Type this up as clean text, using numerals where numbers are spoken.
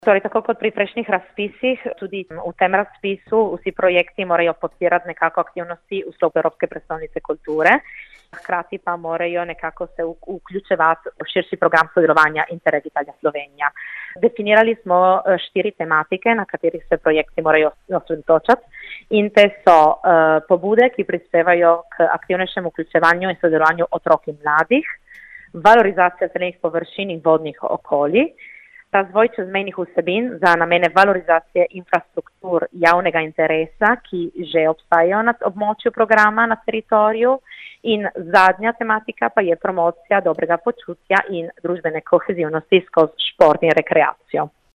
Torej, tako kot pri prejšnjih razpisih, tudi v tem razpisu vsi projekti morajo podpirati nekako aktivnosti vstop Evropske prestolnice kulture, hkrati pa morajo nekako se vključevati v širši program sodelovanja Interreg Italija Slovenija. Definirali smo 4 tematike, na katerih se projekti morajo osredotočati, in te so pobude, ki prispevajo k aktivnejšemu vključevanju in sodelovanju otrok in mladih, valorizacija zelenih površin in vodnih okolij, razvoj čezmejnih vsebin za namene valorizacije infrastruktur javnega interesa, ki že obstajajo na območju programa na teritoriju, in zadnja tematika pa je promocija dobrega počutja in družbene kohezivnosti skozi šport in rekreacijo.